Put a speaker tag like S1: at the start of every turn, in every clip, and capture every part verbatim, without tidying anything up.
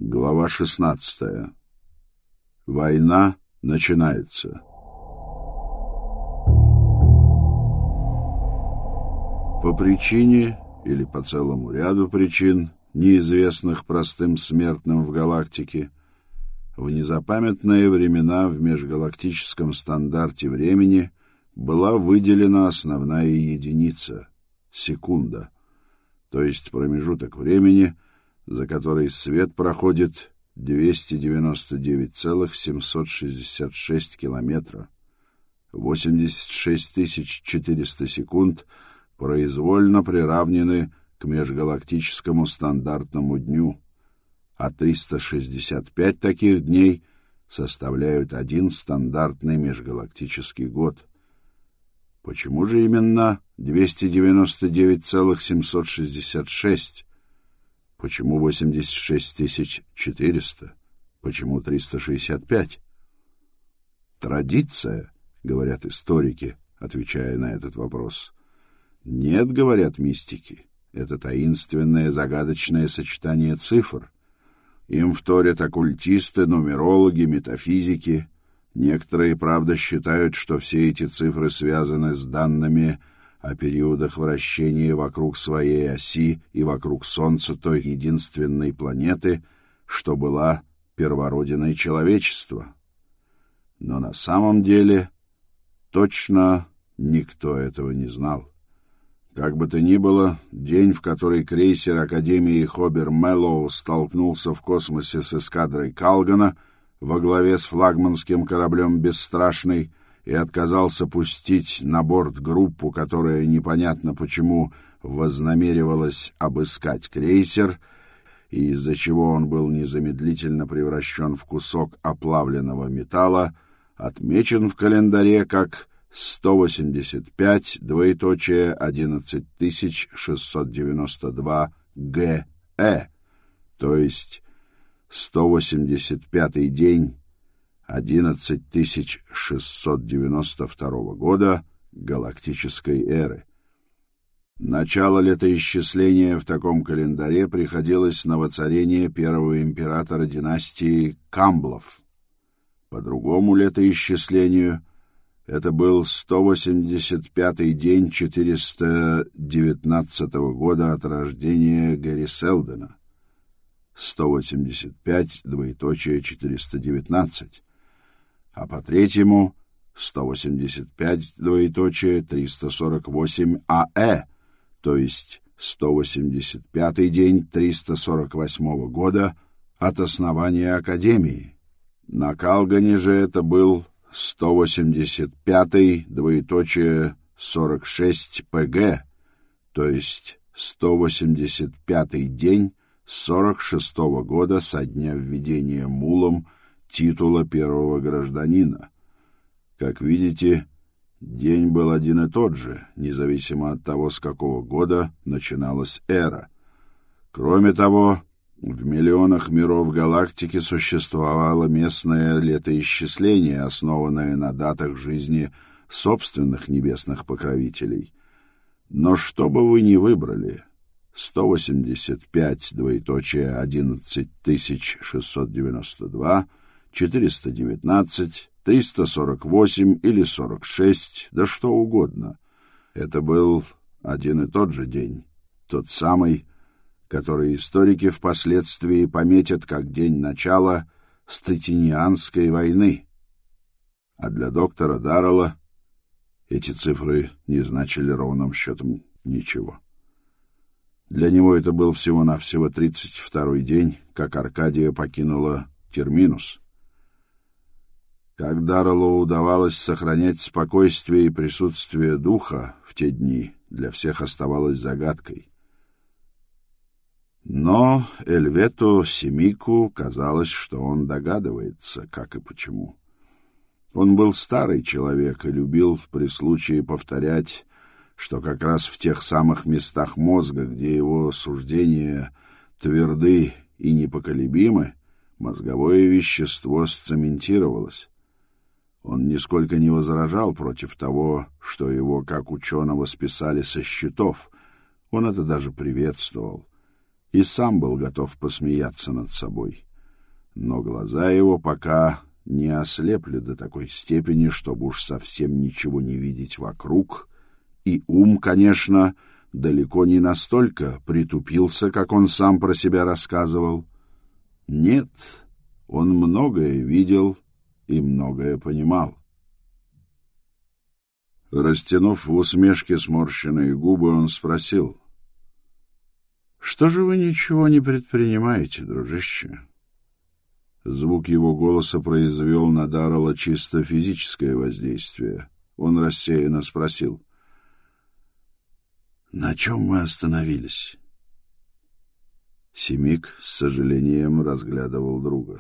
S1: Глава шестнадцатая. Война начинается. По причине или по целому ряду причин, неизвестных простым смертным в галактике, в незапамятные времена в межгалактическом стандарте времени была выделена основная единица — секунда, то есть промежуток времени, за который свет проходит двести девяносто девять целых семьсот шестьдесят шесть километра. восемьдесят шесть тысяч четыреста секунд произвольно приравнены к межгалактическому стандартному дню, а триста шестьдесят пять таких дней составляют один стандартный межгалактический год. Почему же именно двести девяносто девять целых семьсот шестьдесят шесть? Почему восемьдесят шесть тысяч четыреста? Почему триста шестьдесят пять? Традиция, говорят историки, отвечая на этот вопрос. Нет, говорят мистики, это таинственное загадочное сочетание цифр. Им вторят оккультисты, нумерологи, метафизики. Некоторые, правда, считают, что все эти цифры связаны с данными о периодах вращения вокруг своей оси и вокруг Солнца той единственной планеты, что была первородиной человечества. Но на самом деле точно никто этого не знал. Как бы то ни было, день, в который крейсер Академии Хобер Мэллоу столкнулся в космосе с эскадрой Калгана во главе с флагманским кораблем «Бесстрашный» и отказался пустить на борт группу, которая непонятно почему вознамеривалась обыскать крейсер, и из-за чего он был незамедлительно превращен в кусок оплавленного металла, отмечен в календаре как сто восемьдесят пять, двоеточие, одиннадцать тысяч шестьсот девяносто два гэ э, то есть сто восемьдесят пятый день одиннадцать тысяч шестьсот девяносто второго года галактической эры. Начало летоисчисления в таком календаре приходилось на воцарение первого императора династии Камблов. По другому летоисчислению это был сто восемьдесят пятый день четыреста девятнадцатого года от рождения Гэри Селдона. сто восемьдесят пять, двоеточие, четыреста девятнадцать. А по третьему сто восемьдесят пять, двоеточие, триста сорок восемь а э, то есть сто восемьдесят пятый день триста сорок восьмого года от основания Академии. На Калгане же это был сто восемьдесят пятый, двоеточие, сорок шесть пэ гэ, то есть сто восемьдесят пятый день сорок шестого года со дня введения мулом титула первого гражданина. Как видите, день был один и тот же, независимо от того, с какого года начиналась эра. Кроме того, в миллионах миров галактики существовало местное летоисчисление, основанное на датах жизни собственных небесных покровителей. Но что бы вы ни выбрали, сто восемьдесят пять, двоеточие, одиннадцать тысяч шестьсот девяносто два, четыреста девятнадцать, триста сорок восемь или сорок шесть, да что угодно. Это был один и тот же день, тот самый, который историки впоследствии пометят как день начала Статинианской войны. А для доктора Даррелла эти цифры не значили ровным счетом ничего. Для него это был всего-навсего тридцать второй день, как Аркадия покинула Терминус. Как Дарреллу удавалось сохранять спокойствие и присутствие духа в те дни, для всех оставалось загадкой. Но Эльвету Семику казалось, что он догадывается, как и почему. Он был старый человек и любил при случае повторять, что как раз в тех самых местах мозга, где его суждения тверды и непоколебимы, мозговое вещество сцементировалось. Он нисколько не возражал против того, что его как ученого списали со счетов. Он это даже приветствовал. И сам был готов посмеяться над собой. но глаза его пока не ослепли до такой степени, чтобы уж совсем ничего не видеть вокруг, и ум, конечно, далеко не настолько притупился, как он сам про себя рассказывал. Нет, он многое видел и многое понимал. Растянув в усмешке сморщенные губы, он спросил: «Что же вы ничего не предпринимаете, дружище?» Звук его голоса произвел на Даррелла чисто физическое воздействие. Он рассеянно спросил: «На чем мы остановились?» Семик с сожалением разглядывал друга.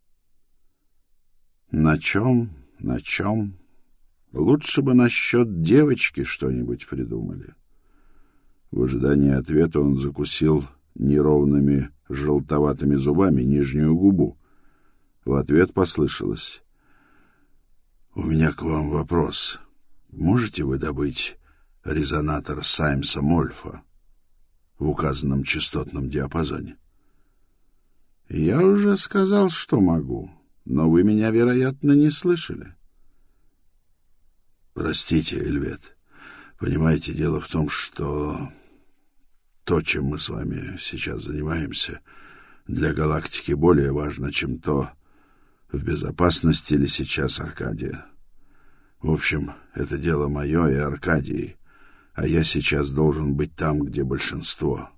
S1: «На чем? На чем? Лучше бы насчет девочки что-нибудь придумали». В ожидании ответа он закусил неровными желтоватыми зубами нижнюю губу. В ответ послышалось: «У меня к вам вопрос. Можете вы добыть резонатор Саймса-Мольфа в указанном частотном диапазоне?» «Я уже сказал, что могу, но вы меня, вероятно, не слышали». «Простите, Эльвет. Понимаете, дело в том, что то, чем мы с вами сейчас занимаемся, для галактики более важно, чем то, в безопасности ли сейчас Аркадия. В общем, это дело мое и Аркадии, а я сейчас должен быть там, где большинство.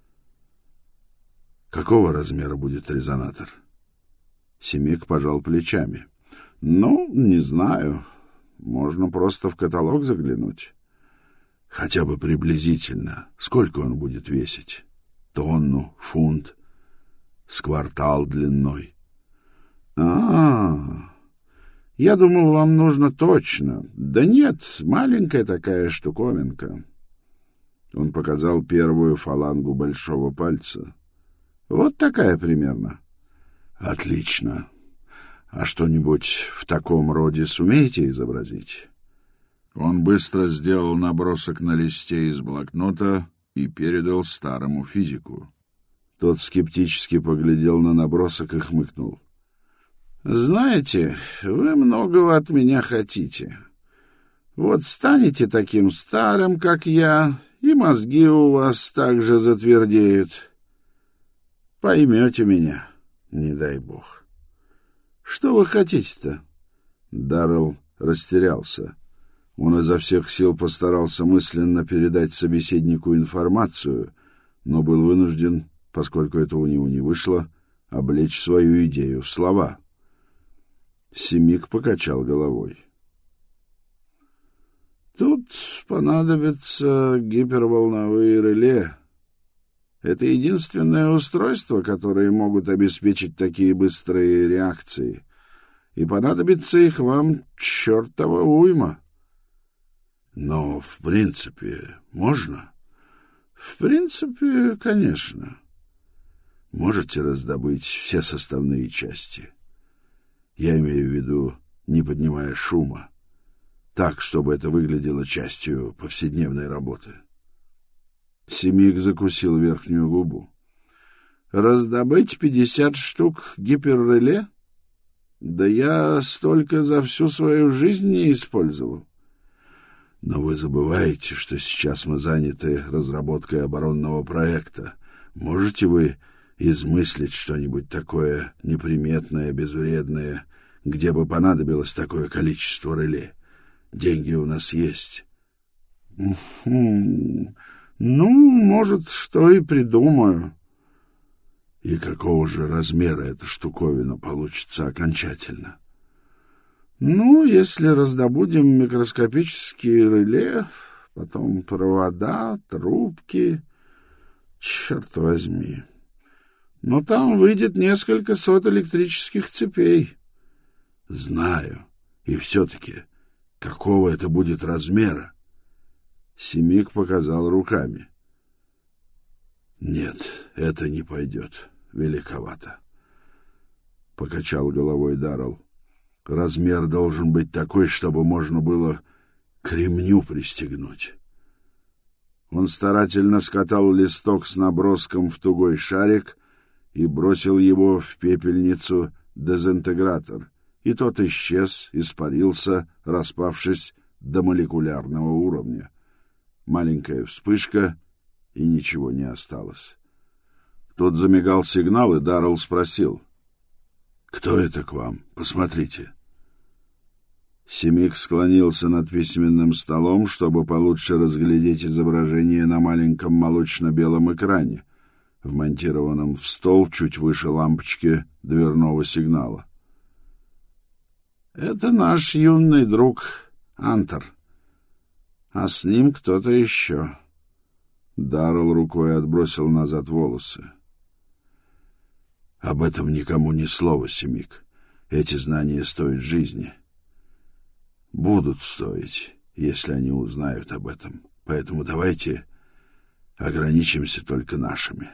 S1: Какого размера будет резонатор?» Семик пожал плечами. «Ну, не знаю. Можно просто в каталог заглянуть. Хотя бы приблизительно. Сколько он будет весить? Тонну, фунт, с квартал длиной?» «А-а-а! Я думал, вам нужно точно. Да нет, маленькая такая штуковинка». Он показал первую фалангу большого пальца. «Вот такая примерно». «Отлично. А что-нибудь в таком роде сумеете изобразить?» Он быстро сделал набросок на листе из блокнота и передал старому физику. Тот скептически поглядел на набросок и хмыкнул. «Знаете, вы многого от меня хотите. Вот станете таким старым, как я, и мозги у вас также затвердеют. Поймете меня, не дай бог. Что вы хотите-то?» Даррелл растерялся. Он изо всех сил постарался мысленно передать собеседнику информацию, но был вынужден, поскольку это у него не вышло, облечь свою идею в слова. Семик покачал головой. «Тут понадобятся гиперволновые реле. Это единственное устройство, которое могут обеспечить такие быстрые реакции. И понадобится их вам чертова уйма». «Но, в принципе, можно?» «В принципе, конечно. Можете раздобыть все составные части. Я имею в виду, не поднимая шума, так, чтобы это выглядело частью повседневной работы». Семик закусил верхнюю губу. «Раздобыть пятьдесят штук гиперреле? Да я столько за всю свою жизнь не использовал». «Но вы забываете, что сейчас мы заняты разработкой оборонного проекта. Можете вы измыслить что-нибудь такое неприметное, безвредное, где бы понадобилось такое количество реле? Деньги у нас есть». «Ну, может, что и придумаю». «И какого же размера эта штуковина получится окончательно?» «Ну, если раздобудем микроскопические реле, потом провода, трубки, черт возьми. Но там выйдет несколько сот электрических цепей». «Знаю. И все-таки, какого это будет размера?» Семик показал руками. «Нет, это не пойдет. Великовато», — покачал головой Даррелл. «Размер должен быть такой, чтобы можно было к ремню пристегнуть». Он старательно скатал листок с наброском в тугой шарик и бросил его в пепельницу дезинтегратор, и тот исчез, испарился, распавшись до молекулярного уровня. Маленькая вспышка, и ничего не осталось. Тут замигал сигнал, и Даррелл спросил: «Кто это к вам? Посмотрите». Семик склонился над письменным столом, чтобы получше разглядеть изображение на маленьком молочно-белом экране, вмонтированном в стол чуть выше лампочки дверного сигнала. «Это наш юный друг Антер, а с ним кто-то еще». Даррелл рукой отбросил назад волосы. «Об этом никому ни слова, Семик. Эти знания стоят жизни. Будут стоить, если они узнают об этом. Поэтому давайте ограничимся только нашими».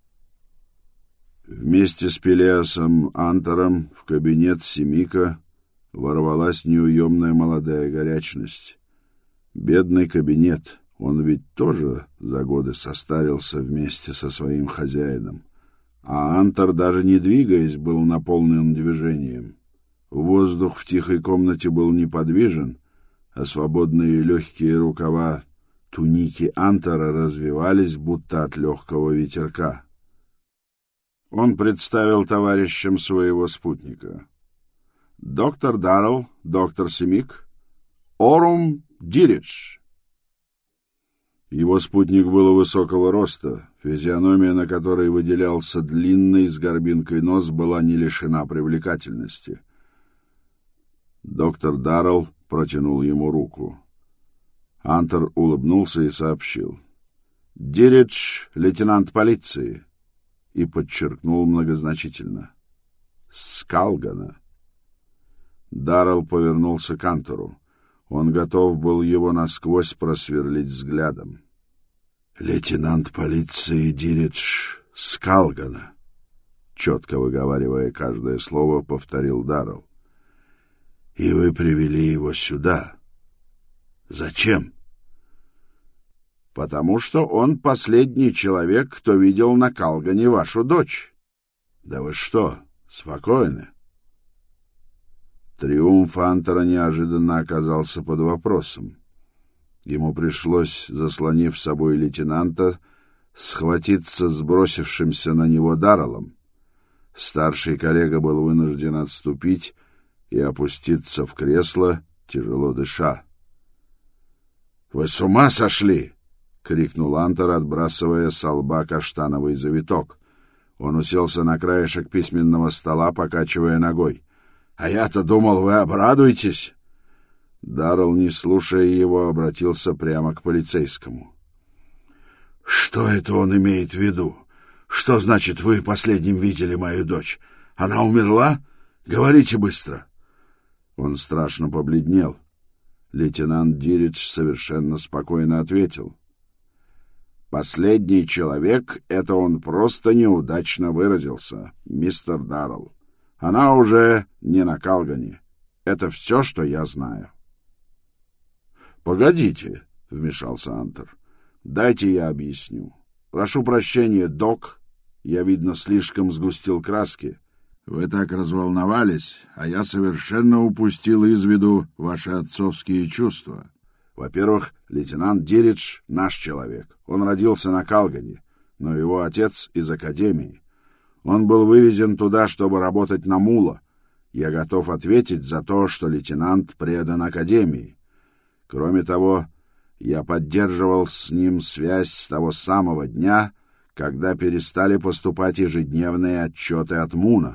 S1: Вместе с Пелиасом Антером в кабинет Семика ворвалась неуемная молодая горячность. Бедный кабинет, он ведь тоже за годы состарился вместе со своим хозяином. А Антер, даже не двигаясь, был наполнен движением. Воздух в тихой комнате был неподвижен, а свободные легкие рукава туники Антера развивались, будто от легкого ветерка. Он представил товарищам своего спутника. «Доктор Даррелл, доктор Семик, Орум Диридж». Его спутник был высокого роста, физиономия, на которой выделялся длинный с горбинкой нос, была не лишена привлекательности. Доктор Даррелл протянул ему руку. Антер улыбнулся и сообщил: «Диридж, лейтенант полиции», и подчеркнул многозначительно: «Скалгана». Даррелл повернулся к Антеру. Он готов был его насквозь просверлить взглядом. «Лейтенант полиции Диридж Скалгана», — четко выговаривая каждое слово, повторил Даррелл. «И вы привели его сюда. Зачем?» «Потому что он последний человек, кто видел на Калгане вашу дочь». «Да вы что, спокойны?» Триумф Антера неожиданно оказался под вопросом. Ему пришлось, заслонив собой лейтенанта, схватиться с бросившимся на него Дарреллом. Старший коллега был вынужден отступить и опуститься в кресло, тяжело дыша. «Вы с ума сошли!» — крикнул Антер, отбрасывая со лба каштановый завиток. Он уселся на краешек письменного стола, покачивая ногой. «А я-то думал, вы обрадуетесь!» Даррелл, не слушая его, обратился прямо к полицейскому. «Что это он имеет в виду? Что значит, вы последним видели мою дочь? Она умерла? Говорите быстро!» Он страшно побледнел. Лейтенант Диридж совершенно спокойно ответил: «Последний человек — это он просто неудачно выразился, мистер Даррелл. Она уже не на Калгане. Это все, что я знаю». «Погодите», — вмешался Антер. «Дайте я объясню. Прошу прощения, док. Я, видно, слишком сгустил краски. Вы так разволновались, а я совершенно упустил из виду ваши отцовские чувства. Во-первых, лейтенант Диридж — наш человек. Он родился на Калгане, но его отец из академии. Он был вывезен туда, чтобы работать на мула. Я готов ответить за то, что лейтенант предан академии. Кроме того, я поддерживал с ним связь с того самого дня, когда перестали поступать ежедневные отчеты от Муна».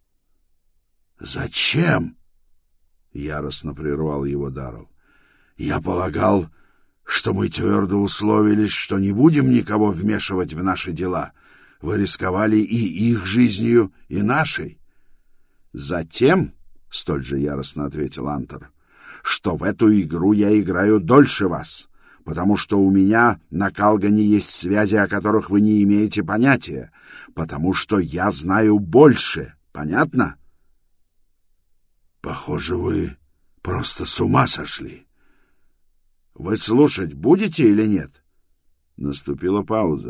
S1: «Зачем?» — яростно прервал его Даррелл. «Я полагал, что мы твердо условились, что не будем никого вмешивать в наши дела. Вы рисковали и их жизнью, и нашей». «Затем, — столь же яростно ответил Антер, — что в эту игру я играю дольше вас, потому что у меня на Калгане есть связи, о которых вы не имеете понятия, потому что я знаю больше. Понятно?» «Похоже, вы просто с ума сошли». «Вы слушать будете или нет?» Наступила пауза.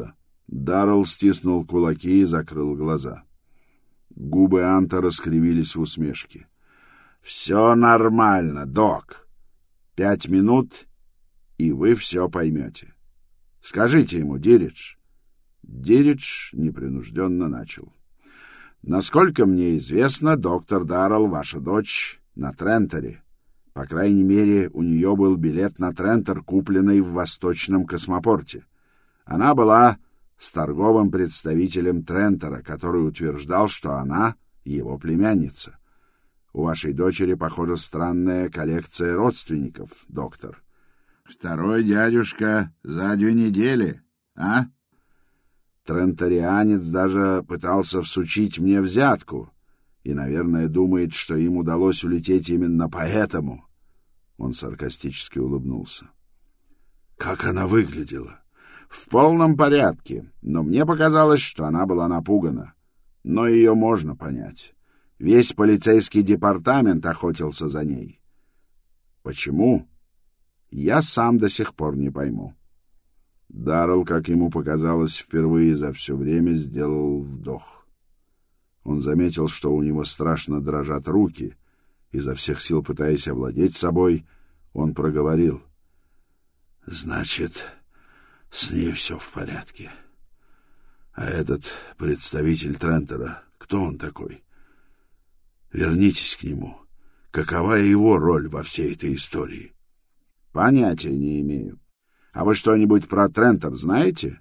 S1: Даррелл стиснул кулаки и закрыл глаза. Губы Антера скривились в усмешке. «Все нормально, док. Пять минут, и вы все поймете. Скажите ему, Диридж». Диридж непринужденно начал. «Насколько мне известно, доктор Даррелл, ваша дочь, на Тренторе. По крайней мере, у нее был билет на Трентор, купленный в Восточном космопорте. Она была с торговым представителем Трентора, который утверждал, что она его племянница. У вашей дочери, похоже, странная коллекция родственников, доктор. Второй дядюшка за две недели, а? Тренторианец даже пытался всучить мне взятку и, наверное, думает, что им удалось улететь именно поэтому». Он саркастически улыбнулся. «Как она выглядела?» «В полном порядке, но мне показалось, что она была напугана. Но ее можно понять. Весь полицейский департамент охотился за ней. Почему? Я сам до сих пор не пойму». Даррелл, как ему показалось, впервые за все время сделал вдох. Он заметил, что у него страшно дрожат руки. Изо всех сил пытаясь овладеть собой, он проговорил: «Значит, с ней все в порядке. А этот представитель Трентора, кто он такой? Вернитесь к нему. Какова его роль во всей этой истории?» «Понятия не имею. А вы что-нибудь про Трентор знаете?»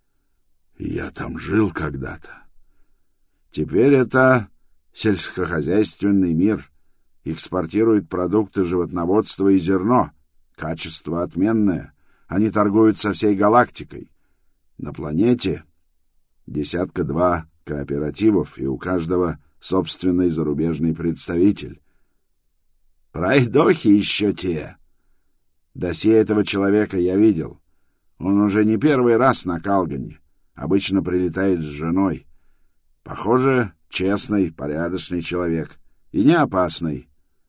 S1: «Я там жил когда-то». «Теперь это сельскохозяйственный мир. Экспортируют продукты животноводства и зерно. Качество отменное. Они торгуют со всей галактикой. На планете десятка-два кооперативов, и у каждого собственный зарубежный представитель. Пройдохи еще те. Досье этого человека я видел. Он уже не первый раз на Калгане. Обычно прилетает с женой. Похоже, честный, порядочный человек. И не опасный».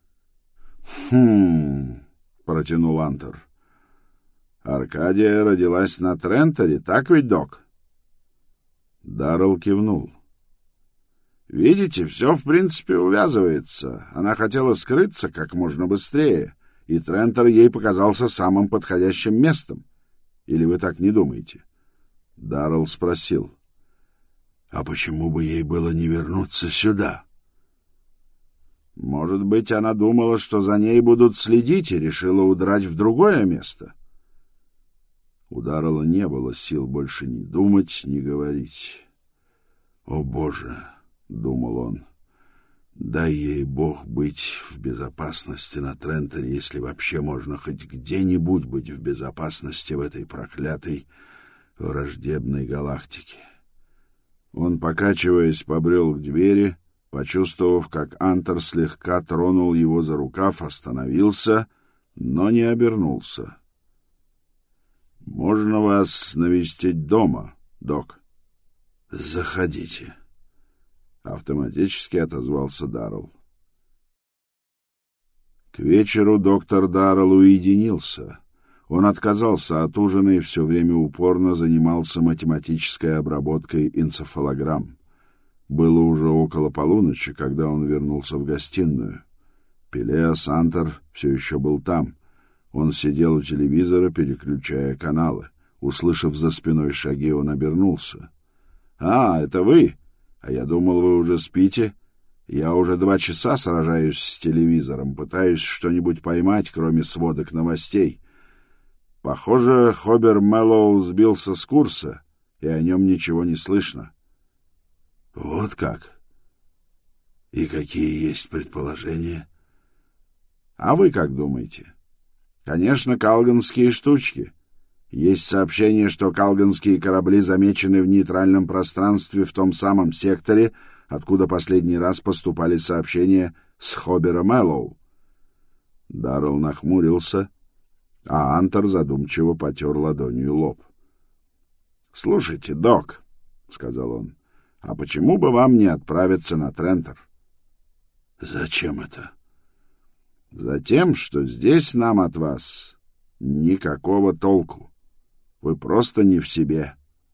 S1: «Хм...» — протянул Антер. «Аркадия родилась на Тренторе, так ведь, док?» Даррелл кивнул. «Видите, все в принципе увязывается. Она хотела скрыться как можно быстрее, и Трентор ей показался самым подходящим местом. Или вы так не думаете?» Даррелл спросил: «А почему бы ей было не вернуться сюда?» «Может быть, она думала, что за ней будут следить, и решила удрать в другое место?» У Даррелла не было сил больше ни думать, ни говорить. «О, Боже!» — думал он. «Дай ей Бог быть в безопасности на Тренторе, если вообще можно хоть где-нибудь быть в безопасности в этой проклятой враждебной галактике». Он, покачиваясь, побрел к двери, почувствовав, как Антер слегка тронул его за рукав, остановился, но не обернулся. «Можно вас навестить дома, док?» «Заходите», — автоматически отозвался Даррелл. К вечеру доктор Даррелл уединился. Он отказался от ужина и все время упорно занимался математической обработкой энцефалограмм. Было уже около полуночи, когда он вернулся в гостиную. Пелеас Антер все еще был там. Он сидел у телевизора, переключая каналы. Услышав за спиной шаги, он обернулся. «А, это вы? А я думал, вы уже спите. Я уже два часа сражаюсь с телевизором, пытаюсь что-нибудь поймать, кроме сводок новостей. Похоже, Хобер Мэллоу сбился с курса, и о нем ничего не слышно». «Вот как? И какие есть предположения?» «А вы как думаете?» «Конечно, калганские штучки. Есть сообщение, что калганские корабли замечены в нейтральном пространстве в том самом секторе, откуда последний раз поступали сообщения с Хобера Мэллоу». Даррелл нахмурился, а Антер задумчиво потер ладонью лоб. «Слушайте, док», — сказал он, — «а почему бы вам не отправиться на Трентор?» «Зачем это?» «Затем, что здесь нам от вас никакого толку. Вы просто не в себе.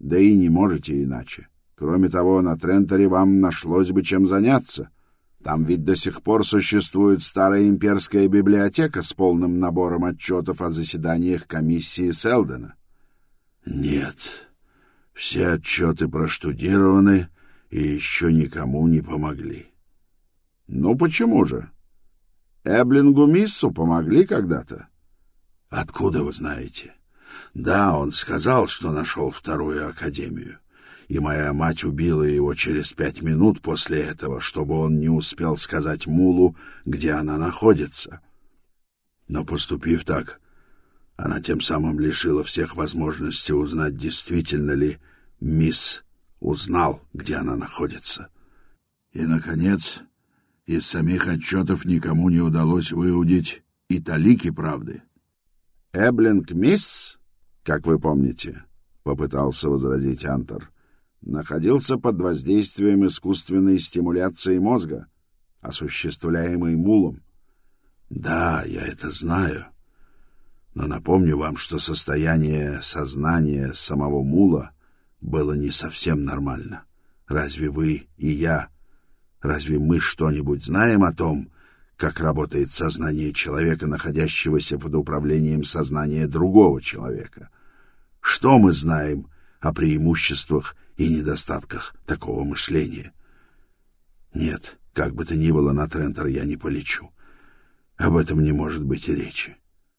S1: Да и не можете иначе. Кроме того, на Тренторе вам нашлось бы чем заняться. Там ведь до сих пор существует старая имперская библиотека с полным набором отчетов о заседаниях комиссии Селдена. Нет, все отчеты проштудированы и еще никому не помогли. Ну почему же? Эблингу Миссу помогли когда-то? Откуда вы знаете? Да, он сказал, что нашел вторую академию, и моя мать убила его через пять минут после этого, чтобы он не успел сказать Мулу, где она находится. Но, поступив так, она тем самым лишила всех возможности узнать, действительно ли мисс узнал, где она находится. И, наконец, из самих отчетов никому не удалось выудить и талики правды. «Эблинг Мисс, как вы помните, — попытался возразить Антер, — находился под воздействием искусственной стимуляции мозга, осуществляемой Мулом. Да, я это знаю. Но напомню вам, что состояние сознания самого Мула было не совсем нормально. Разве вы и я, разве мы что-нибудь знаем о том, как работает сознание человека, находящегося под управлением сознания другого человека? Что мы знаем о преимуществах и недостатках такого мышления? Нет, как бы то ни было, на Трентор я не полечу. Об этом не может быть и речи.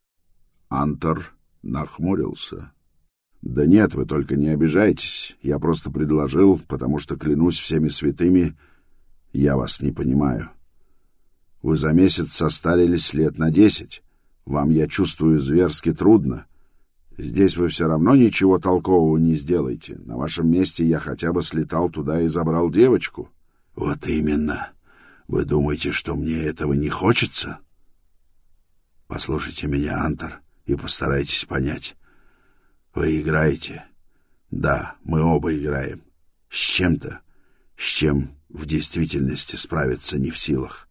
S1: Антер нахмурился. Да нет, вы только не обижайтесь. Я просто предложил, потому что, клянусь всеми святыми, я вас не понимаю. Вы за месяц состарились лет на десять. Вам, я чувствую, зверски трудно. Здесь вы все равно ничего толкового не сделаете. На вашем месте я хотя бы слетал туда и забрал девочку. Вот именно. Вы думаете, что мне этого не хочется? Послушайте меня, Антер, и постарайтесь понять. Вы играете. Да, мы оба играем. С чем-то, с чем в действительности справиться не в силах.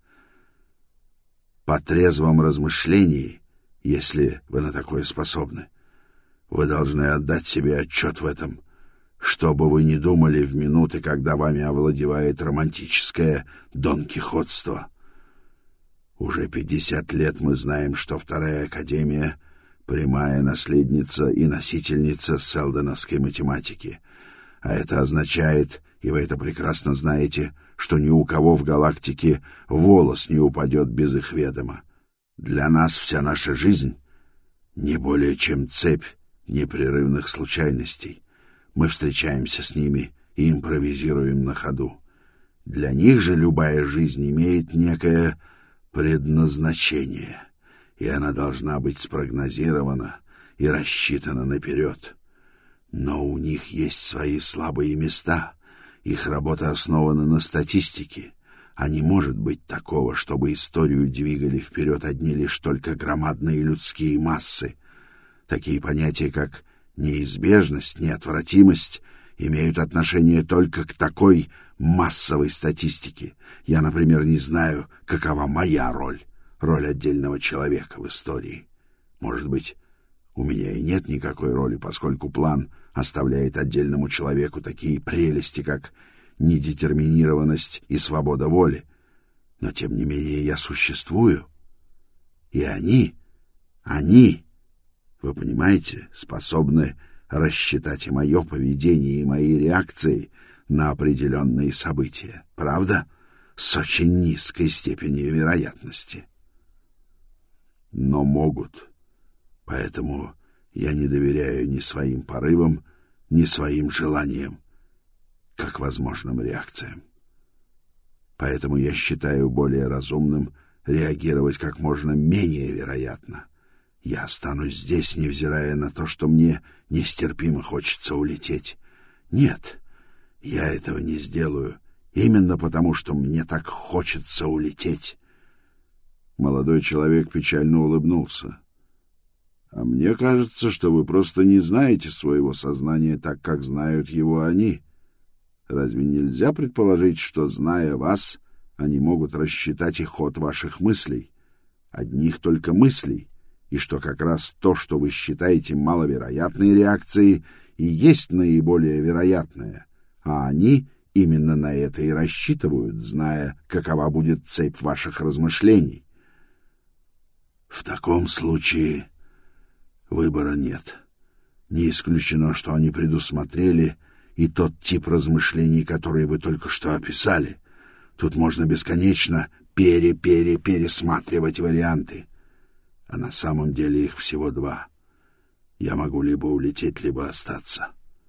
S1: По трезвом размышлении, если вы на такое способны, вы должны отдать себе отчет в этом, что бы вы ни думали в минуты, когда вами овладевает романтическое донкихотство. Уже пятьдесят лет мы знаем, что Вторая Академия — прямая наследница и носительница селденовской математики, а это означает, и вы это прекрасно знаете, что ни у кого в галактике волос не упадет без их ведома. Для нас вся наша жизнь не более чем цепь непрерывных случайностей. Мы встречаемся с ними и импровизируем на ходу. Для них же любая жизнь имеет некое предназначение, и она должна быть спрогнозирована и рассчитана наперед. Но у них есть свои слабые места. Их работа основана на статистике, а не может быть такого, чтобы историю двигали вперед одни лишь только громадные людские массы. Такие понятия, как неизбежность, неотвратимость, имеют отношение только к такой массовой статистике. Я, например, не знаю, какова моя роль, роль отдельного человека в истории. Может быть, у меня и нет никакой роли, поскольку план оставляет отдельному человеку такие прелести, как недетерминированность и свобода воли. Но, тем не менее, я существую. И они, они, вы понимаете, способны рассчитать и мое поведение, и мои реакции на определенные события. Правда? С очень низкой степенью вероятности. Но могут. Поэтому я не доверяю ни своим порывам, ни своим желаниям, как возможным реакциям. Поэтому я считаю более разумным реагировать как можно менее вероятно. Я останусь здесь, невзирая на то, что мне нестерпимо хочется улететь. Нет, я этого не сделаю, именно потому, что мне так хочется улететь. Молодой человек печально улыбнулся. А мне кажется, что вы просто не знаете своего сознания так, как знают его они. Разве нельзя предположить, что, зная вас, они могут рассчитать и ход ваших мыслей, одних только мыслей, и что как раз то, что вы считаете маловероятной реакцией, и есть наиболее вероятное, а они именно на это и рассчитывают, зная, какова будет цепь ваших размышлений. В таком случае выбора нет. Не исключено, что они предусмотрели и тот тип размышлений, которые вы только что описали. Тут можно бесконечно пере-пере-пересматривать варианты. А на самом деле их всего два. Я могу либо улететь, либо остаться.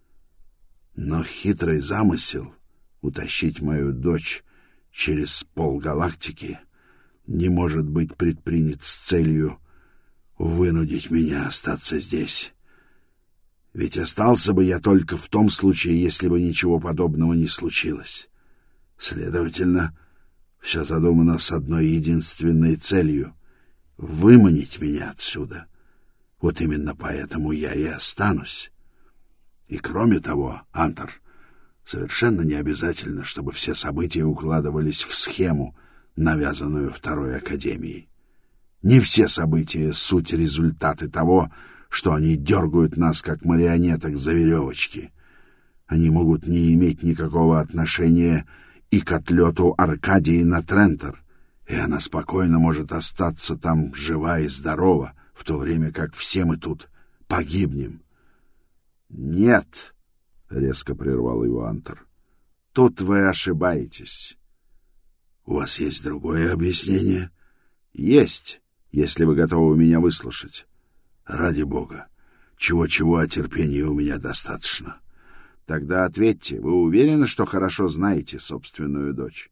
S1: Но хитрый замысел утащить мою дочь через полгалактики не может быть предпринят с целью вынудить меня остаться здесь. Ведь остался бы я только в том случае, если бы ничего подобного не случилось. Следовательно, все задумано с одной единственной целью — выманить меня отсюда. Вот именно поэтому я и останусь. И кроме того, Антер, совершенно не обязательно, чтобы все события укладывались в схему, навязанную Второй Академией. Не все события — суть результаты того, что они дергают нас, как марионеток за веревочки. Они могут не иметь никакого отношения и к отлету Аркадии на Трентер, и она спокойно может остаться там жива и здорова, в то время как все мы тут погибнем. — Нет, — резко прервал его Антер, — тут вы ошибаетесь. — У вас есть другое объяснение? — Есть, если вы готовы меня выслушать. — Ради бога, чего-чего, а терпения у меня достаточно. — Тогда ответьте, вы уверены, что хорошо знаете собственную дочь?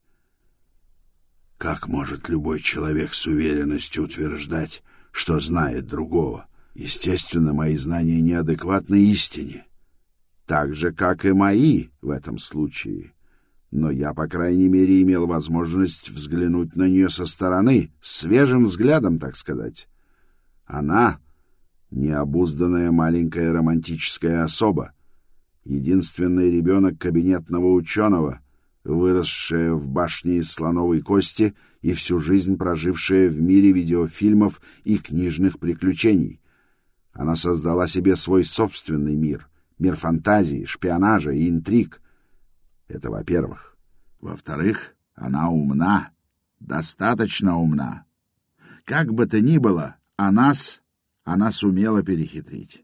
S1: — Как может любой человек с уверенностью утверждать, что знает другого? Естественно, мои знания неадекватны истине. Так же, как и мои в этом случае. Но я, по крайней мере, имел возможность взглянуть на нее со стороны, свежим взглядом, так сказать. Она — необузданная маленькая романтическая особа, единственный ребенок кабинетного ученого, выросшая в башне из слоновой кости и всю жизнь прожившая в мире видеофильмов и книжных приключений. Она создала себе свой собственный мир, мир фантазии, шпионажа и интриг. Это во-первых. Во-вторых, она умна, достаточно умна. Как бы то ни было, а нас она сумела перехитрить.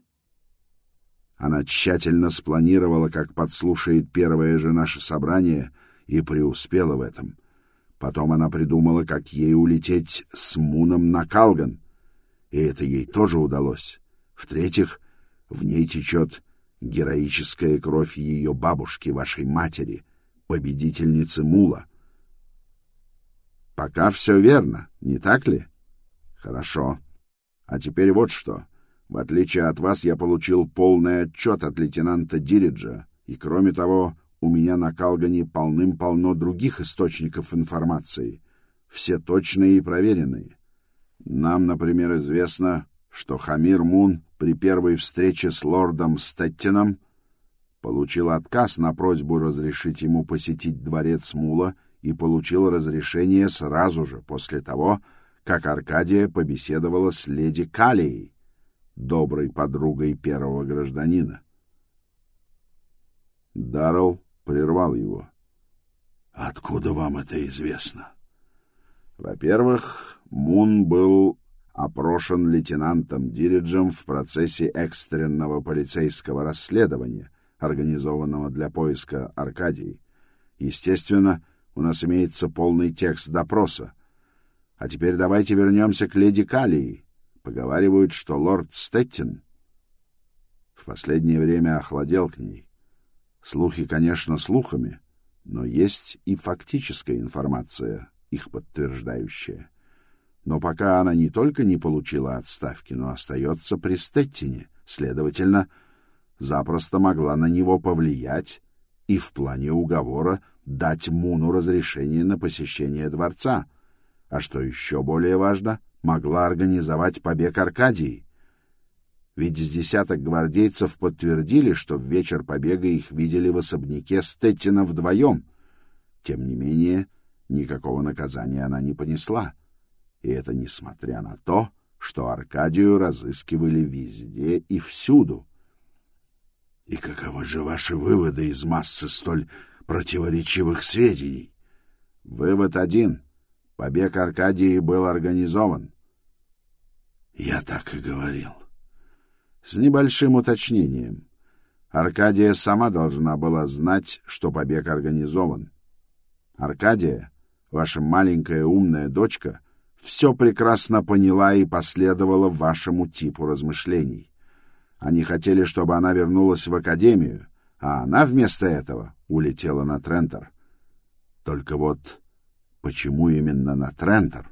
S1: Она тщательно спланировала, как подслушает первое же наше собрание, и преуспела в этом. Потом она придумала, как ей улететь с Муном на Калган, и это ей тоже удалось. В-третьих, в ней течет героическая кровь ее бабушки, вашей матери, победительницы Мула. Пока все верно, не так ли? Хорошо. А теперь вот что. В отличие от вас, я получил полный отчет от лейтенанта Дириджа, и, кроме того, у меня на Калгане полным-полно других источников информации, все точные и проверенные. Нам, например, известно, что Хамир Мун при первой встрече с лордом Стэттином получил отказ на просьбу разрешить ему посетить дворец Мула и получил разрешение сразу же после того, как Аркадия побеседовала с леди Калией, доброй подругой первого гражданина. Даррелл прервал его. — Откуда вам это известно? — Во-первых, Мун был опрошен лейтенантом Дириджем в процессе экстренного полицейского расследования, организованного для поиска Аркадии. Естественно, у нас имеется полный текст допроса. А теперь давайте вернемся к леди Калии. Поговаривают, что лорд Стэттин в последнее время охладел к ней. Слухи, конечно, слухами, но есть и фактическая информация, их подтверждающая. Но пока она не только не получила отставки, но остается при Стэттине, следовательно, запросто могла на него повлиять и в плане уговора дать Муну разрешение на посещение дворца. А что еще более важно, могла организовать побег Аркадии. Ведь с десяток гвардейцев подтвердили, что в вечер побега их видели в особняке Стэттина вдвоем. Тем не менее, никакого наказания она не понесла. И это несмотря на то, что Аркадию разыскивали везде и всюду. И каковы же ваши выводы из массы столь противоречивых сведений? Вывод один. Побег Аркадии был организован. Я так и говорил. С небольшим уточнением. Аркадия сама должна была знать, что побег организован. Аркадия, ваша маленькая умная дочка, все прекрасно поняла и последовала вашему типу размышлений. Они хотели, чтобы она вернулась в академию, а она вместо этого улетела на Трентор. Только вот почему именно на Трентор?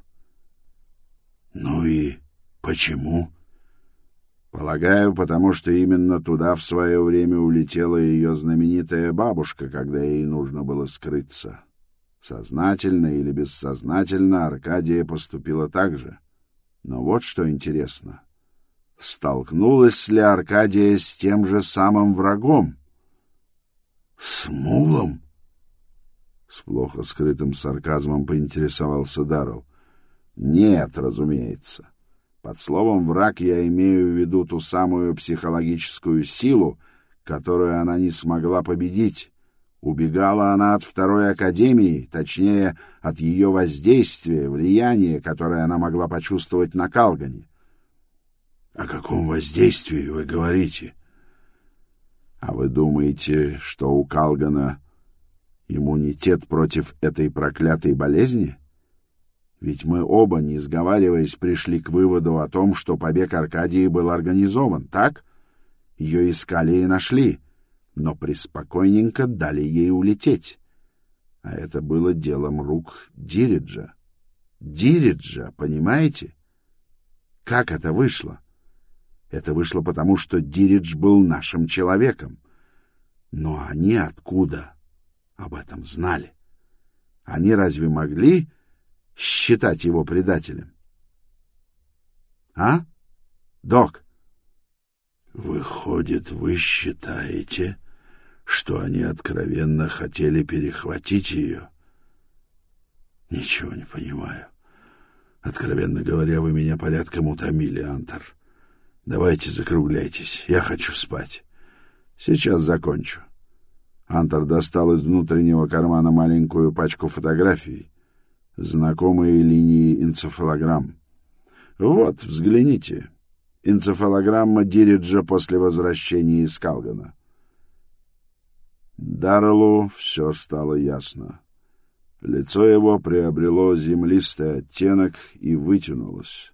S1: Ну и почему? Полагаю, потому что именно туда в свое время улетела ее знаменитая бабушка, когда ей нужно было скрыться. Сознательно или бессознательно Аркадия поступила так же. Но вот что интересно. Столкнулась ли Аркадия с тем же самым врагом? С Мулом? С плохо скрытым сарказмом поинтересовался Даррелл. Нет, разумеется. Под словом «враг» я имею в виду ту самую психологическую силу, которую она не смогла победить. Убегала она от Второй Академии, точнее, от ее воздействия, влияния, которое она могла почувствовать на Калгане. — О каком воздействии вы говорите? — А вы думаете, что у Калгана иммунитет против этой проклятой болезни? Ведь мы оба, не сговариваясь, пришли к выводу о том, что побег Аркадии был организован, так? Ее искали и нашли, но преспокойненько дали ей улететь. А это было делом рук Дириджа. Дириджа, понимаете? Как это вышло? Это вышло потому, что Диридж был нашим человеком. Но они откуда об этом знали? Они разве могли считать его предателем? А? Док? Выходит, вы считаете, что они откровенно хотели перехватить ее? Ничего не понимаю. Откровенно говоря, вы меня порядком утомили, Антер. Давайте закругляйтесь, я хочу спать. Сейчас закончу. Антер достал из внутреннего кармана маленькую пачку фотографий, знакомые линии энцефалограмм. Вот, взгляните. Энцефалограмма Дириджа после возвращения из Калгана. Дарреллу все стало ясно. Лицо его приобрело землистый оттенок и вытянулось.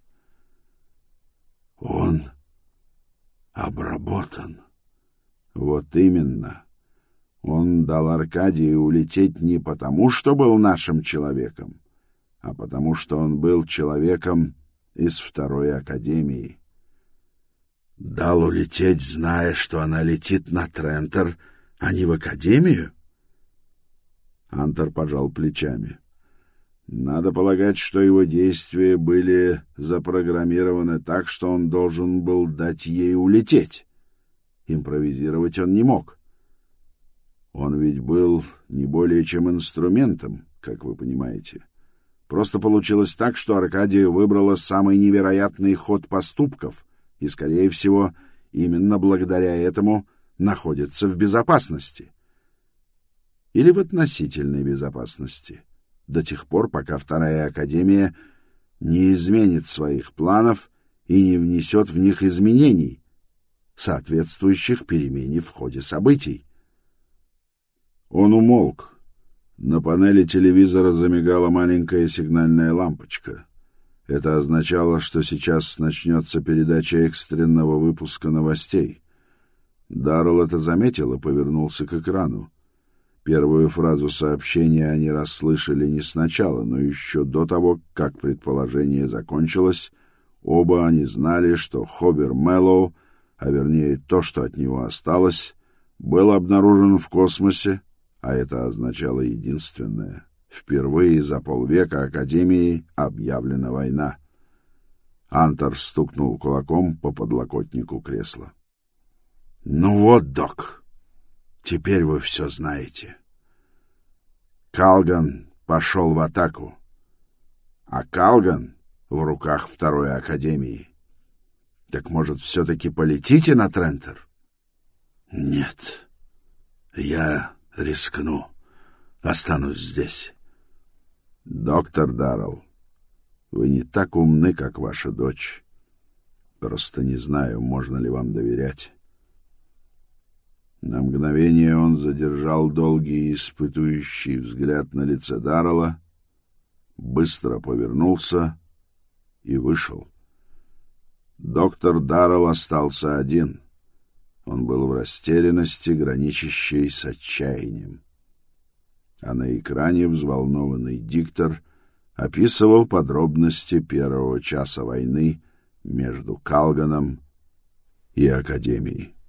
S1: Он обработан. Вот именно. Он дал Аркадии улететь не потому, что был нашим человеком, а потому, что он был человеком из Второй Академии. Дал улететь, зная, что она летит на Трентор, а не в Академию? Антер пожал плечами. Надо полагать, что его действия были запрограммированы так, что он должен был дать ей улететь. Импровизировать он не мог. Он ведь был не более чем инструментом, как вы понимаете. Просто получилось так, что Аркадия выбрала самый невероятный ход поступков и, скорее всего, именно благодаря этому находится в безопасности. Или в относительной безопасности. До тех пор, пока Вторая Академия не изменит своих планов и не внесет в них изменений, соответствующих перемене в ходе событий. Он умолк. На панели телевизора замигала маленькая сигнальная лампочка. Это означало, что сейчас начнется передача экстренного выпуска новостей. Даррелл это заметил и повернулся к экрану. Первую фразу сообщения они расслышали не сначала, но еще до того, как предположение закончилось, оба они знали, что Хобер Мэллоу, а вернее то, что от него осталось, был обнаружен в космосе, а это означало единственное. Впервые за полвека Академии объявлена война. Антер стукнул кулаком по подлокотнику кресла. — Ну вот, док, теперь вы все знаете. Калган пошел в атаку, а Калган в руках Второй Академии. Так, может, все-таки полетите на Трентор? Нет, я рискну. Останусь здесь. Доктор Даррелл, вы не так умны, как ваша дочь. Просто не знаю, можно ли вам доверять. На мгновение он задержал долгий испытующий взгляд на лице Даррелла, быстро повернулся и вышел. Доктор Даррелл остался один. Он был в растерянности, граничащей с отчаянием. А на экране взволнованный диктор описывал подробности первого часа войны между Калганом и Академией.